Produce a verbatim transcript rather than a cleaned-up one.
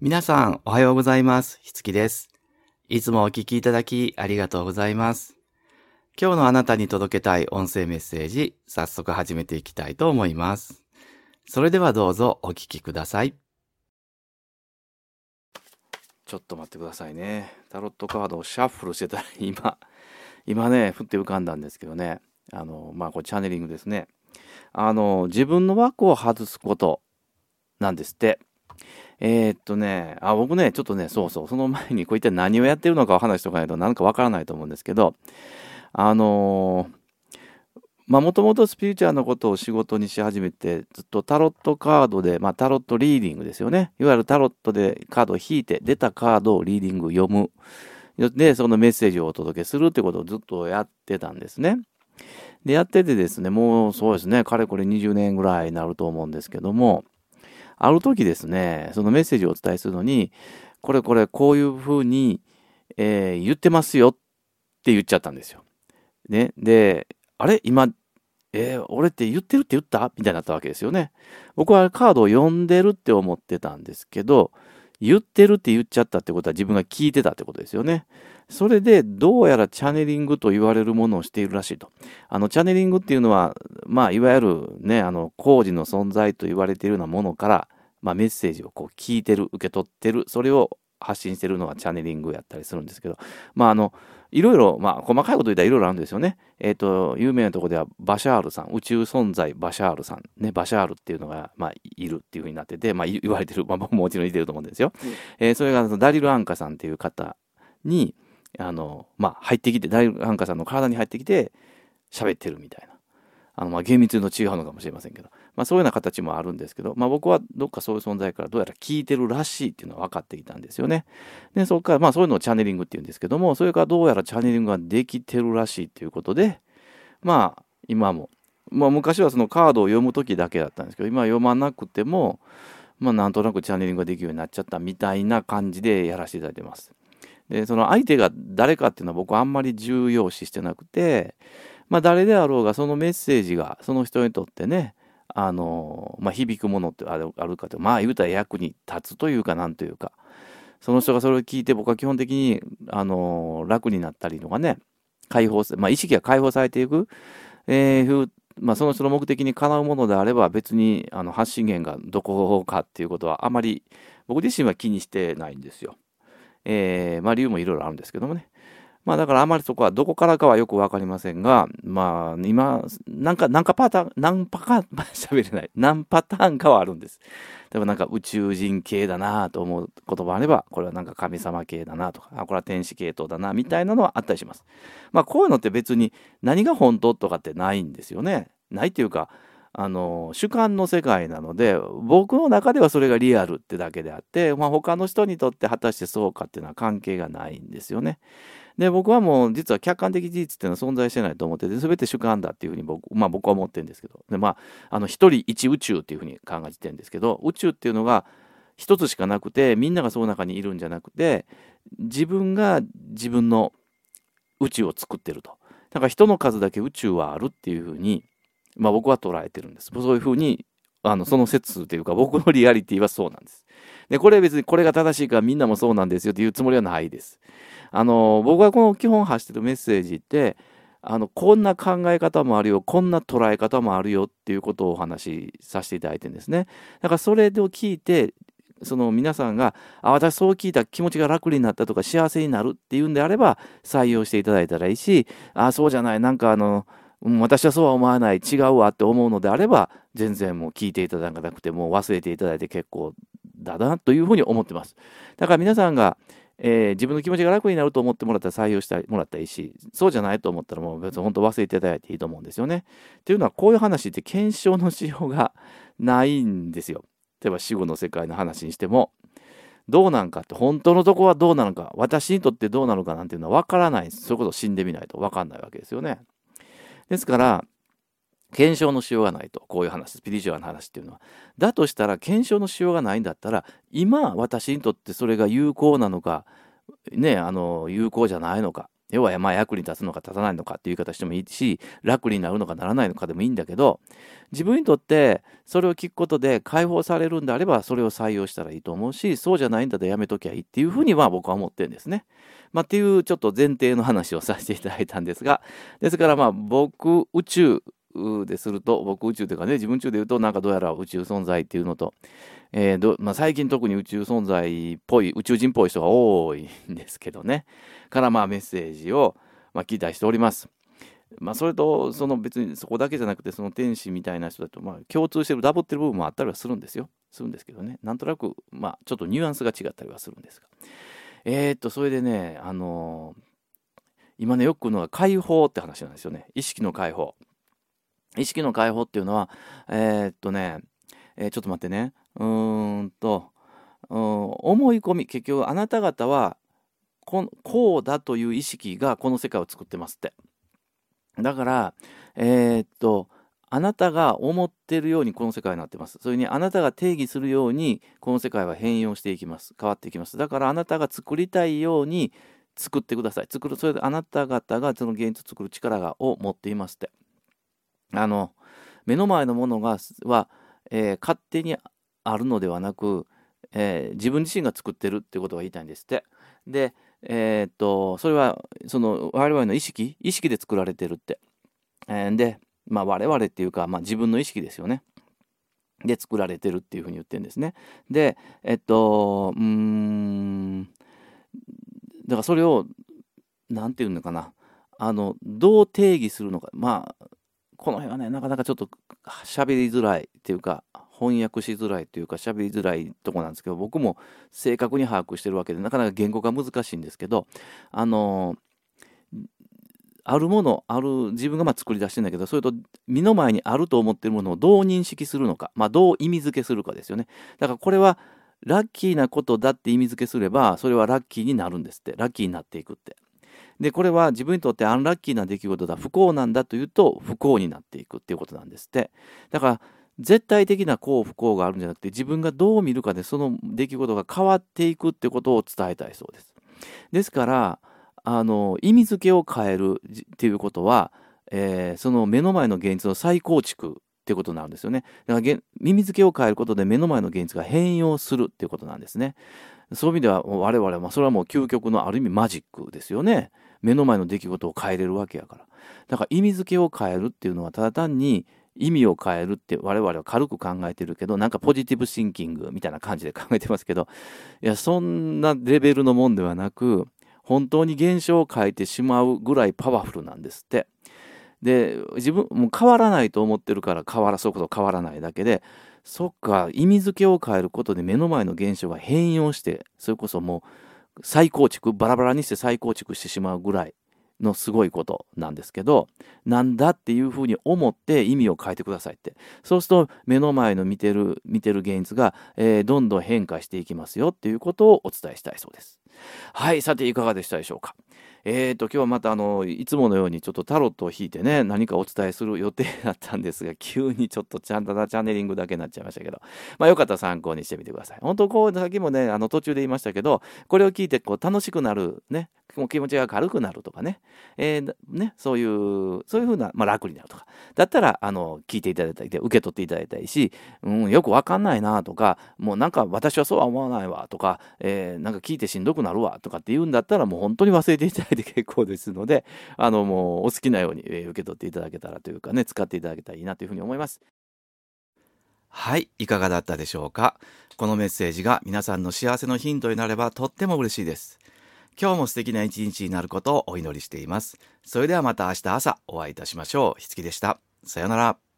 皆さん、おはようございます。ひつきです。いつもお聞きいただきありがとうございます。今日のあなたに届けたい音声メッセージ、早速始めていきたいと思います。それではどうぞお聞きください。ちょっと待ってくださいね。タロットカードをシャッフルしてたら今、今ね、降って浮かんだんですけどね。あの、まあ、これチャネリングですね。あの、自分の枠を外すことなんですって。えー、っとね、あ、僕ね、ちょっとね、そうそう、その前にこういった何をやってるのかを話しておかないと何かわからないと思うんですけど、あのー、まあ、もともとスピリチュアルのことを仕事にし始めて、ずっとタロットカードで、まあ、タロットリーディングですよね。いわゆるタロットでカードを引いて、出たカードをリーディング読む。で、そのメッセージをお届けするってことをずっとやってたんですね。で、やっててですね、もうそうですね、かれこれにじゅうねんぐらいになると思うんですけども、ある時ですね、そのメッセージをお伝えするのに、これこれこういうふうに、えー、言ってますよって言っちゃったんですよ。ね。で、あれ今、えー、俺って言ってるって言ったみたいになったわけですよね。僕はカードを読んでるって思ってたんですけど、言ってるって言っちゃったってことは自分が聞いてたってことですよね。それでどうやらチャネリングと言われるものをしているらしいと。あのチャネリングっていうのは、まあいわゆるね、あの工事の存在と言われているようなものから、まあ、メッセージをこう聞いてる、受け取ってる、それを発信してるのがチャネリングやったりするんですけど、まああのいろいろ、まあ細かいこと言ったらいろいろあるんですよね。えっ、と、有名なところではバシャールさん、宇宙存在バシャールさん、ね、バシャールっていうのが、まあ、いるっていうふうになってて、まあ、言われてる、まあ、僕ももちろんいてると思うんですよ。うん、えー、それがダリル・アンカさんっていう方に、あの、まあ、入ってきて、ダリル・アンカさんの体に入ってきて、喋ってるみたいな。あの、まあ、厳密に違うのかもしれませんけど、まあ、そういうような形もあるんですけど、まあ、僕はどっかそういう存在からどうやら聞いてるらしいっていうのは分かってきたんですよね。で、そこから、まあ、そういうのをチャネリングっていうんですけども、それからどうやらチャネリングができてるらしいっていうことで、まあ、今も、まあ、昔はそのカードを読むときだけだったんですけど、今は読まなくても、まあ、なんとなくチャネリングができるようになっちゃったみたいな感じでやらせていただいてます。で、その相手が誰かっていうのは僕はあんまり重要視してなくて、まあ、誰であろうがそのメッセージがその人にとってね、あの、まあ、響くものってあるあるかと、まあ、言うたら役に立つというか、なんというか、その人がそれを聞いて僕は基本的に、あの、楽になったりとかね、解放、まあ、意識が解放されていく、えー、まあ、その人の目的にかなうものであれば別にあの発信源がどこかっていうことはあまり僕自身は気にしてないんですよ。えー、まあ理由もいろいろあるんですけどもね。まあだからあまりそこはどこからかはよくわかりませんが、まあ今、なんか、なんかパターン、何パターン、喋れない。何パターンかはあるんです。例えばなんか宇宙人系だなと思う言葉あれば、これはなんか神様系だなとか、あ、これは天使系統だなみたいなのはあったりします。まあこういうのって別に何が本当とかってないんですよね。ないっていうか、あの、主観の世界なので、僕の中ではそれがリアルってだけであって、まあ他の人にとって果たしてそうかっていうのは関係がないんですよね。で、僕はもう実は客観的事実っていうのは存在してないと思ってて、全て主観だっていうふうに僕、まあ僕は思ってるんですけど、で、まあ、あの、一人一宇宙っていうふうに考えてるんですけど、宇宙っていうのが一つしかなくて、みんながその中にいるんじゃなくて、自分が自分の宇宙を作ってると。だから人の数だけ宇宙はあるっていうふうに、まあ僕は捉えてるんです。そういうふうに、あの、その説というか僕のリアリティはそうなんです。で、これ別にこれが正しいからみんなもそうなんですよっていうつもりはないです。あの、僕がこの基本発してるメッセージって、あの、こんな考え方もあるよ、こんな捉え方もあるよっていうことをお話しさせていただいてるんですね。だからそれを聞いて、その皆さんが、あ、私そう聞いた気持ちが楽になったとか幸せになるっていうんであれば採用していただいたらいいし、あ、そうじゃない、なんかあの、うん、私はそうは思わない、違うわって思うのであれば、全然もう聞いていただかなくても忘れていただいて結構だなというふうに思ってます。だから皆さんが、えー、自分の気持ちが楽になると思ってもらったら採用してもらったらいいし、そうじゃないと思ったらもう別に本当忘れていただいていいと思うんですよね。っていうのはこういう話って検証のしようがないんですよ。例えば死後の世界の話にしても、どうなんかって本当のとこはどうなのか、私にとってどうなのかなんていうのは分からない。そういうことを死んでみないと分かんないわけですよね。ですから、検証のしようがないと、こういう話、スピリチュアルな話っていうのは。だとしたら、検証のしようがないんだったら、今、私にとってそれが有効なのか、ね、あの、有効じゃないのか、 要はまあ役に立つのか立たないのかっていう言い方してもいいし、楽になるのかならないのかでもいいんだけど、自分にとってそれを聞くことで解放されるんであればそれを採用したらいいと思うし、そうじゃないんだったらやめときゃいいっていうふうには僕は思ってるんですね。まあっていうちょっと前提の話をさせていただいたんですが、ですからまあ僕宇宙ですると、僕宇宙というかね、自分宇宙で言うとなんかどうやら宇宙存在っていうのと、えーどまあ、最近特に宇宙存在っぽい、宇宙人っぽい人が多いんですけどね。からまあメッセージを、まあ、期待しております。まあそれと、その別にそこだけじゃなくて、その天使みたいな人だと、まあ共通してる、ダブってる部分もあったりはするんですよ。するんですけどね。なんとなく、まあちょっとニュアンスが違ったりはするんですが。えーっと、それでね、あのー今ね、よく言うのが解放って話なんですよね。意識の解放。意識の解放っていうのは、えーっとね、えーちょっと待ってね。うーんと、うん、思い込み、結局あなた方はこんこうだという意識がこの世界を作ってますって。だから、えーっと、あなたが思ってるようにこの世界になってます。それにあなたが定義するようにこの世界は変容していきます。変わっていきます。だからあなたが作りたいように作ってください。作る、それであなた方がその現実を作る力がを持っていますって。あの、目の前のものがは、えー勝手にあるのではなく、えー自分自身が作ってるってことが言いたいんですって。で、えーっと、それは、その、我々の意識、意識で作られてるって。えーで、まあ、我々っていうか、まあ、自分の意識ですよね。で、作られてるっていうふうに言ってるんですね。で、えっと、うーん、だからそれを、なんていうのかな。あの、どう定義するのか。まあ、この辺はね、なかなかちょっと喋りづらいっていうか、翻訳しづらいというか、喋りづらいとこなんですけど、僕も正確に把握してるわけで、なかなか言語が難しいんですけど、あの、あるもの、ある、自分がまあ作り出してるんだけど、それと身の前にあると思っているものをどう認識するのか、まあ、どう意味付けするかですよね。だからこれは、ラッキーなことだって意味付けすれば、それはラッキーになるんですって。ラッキーになっていくって。で、これは自分にとってアンラッキーな出来事だ、不幸なんだというと、不幸になっていくっていうことなんですって。だから、絶対的な幸不幸があるんじゃなくて、自分がどう見るかでその出来事が変わっていくってことを伝えたいそうです。ですから、あの、意味付けを変えるっていうことは、えーその目の前の現実の再構築っていうことになるんですよね。だからげん、意味付けを変えることで目の前の現実が変容するっていうことなんですね。そういう意味では、我々は、まあ、それはもう究極のある意味マジックですよね。目の前の出来事を変えれるわけやから。だから意味付けを変えるっていうのは、ただ単に意味を変えるって我々は軽く考えてるけど、なんかポジティブシンキングみたいな感じで考えてますけど、いや、そんなレベルのもんではなく、本当に現象を変えてしまうぐらいパワフルなんですって。で、自分、もう変わらないと思ってるから変わら、そういうこと変わらないだけで、そっか、意味付けを変えることで目の前の現象が変容して、それこそもう再構築、バラバラにして再構築してしまうぐらいのすごいことなんですけど、なんだっていうふうに思って意味を変えてくださいって。そうすると目の前の見てる、見てる現実が、えーどんどん変化していきますよっていうことをお伝えしたいそうです。はい、さていかがでしたでしょうか。えーと、今日はまたあの、いつものようにちょっとタロットを引いてね、何かお伝えする予定だったんですが、急にちょっとちゃんとチャネリングだけになっちゃいましたけど、まあよかったら参考にしてみてください。本当こう、さっきもね、あの途中で言いましたけど、これを聞いてこう楽しくなる、ね、もう気持ちが軽くなるとかね、えーね、そういう、そういうふうな、まあ楽になるとか、だったら、あの、聞いていただいたり、受け取っていただいたりし、うん、よくわかんないなとか、もうなんか私はそうは思わないわとか、えーなんか聞いてしんどくなるわとかって言うんだったら、もう本当に忘れていただいて結構ですので、あの、もうお好きなように、えー受け取っていただけたらというかね、使っていただけたらいいなというふうに思います。はい、いかがだったでしょうか。このメッセージが皆さんの幸せのヒントになればとっても嬉しいです。今日も素敵な一日になることをお祈りしています。それではまた明日朝お会いいたしましょう。ひつきでした。さようなら。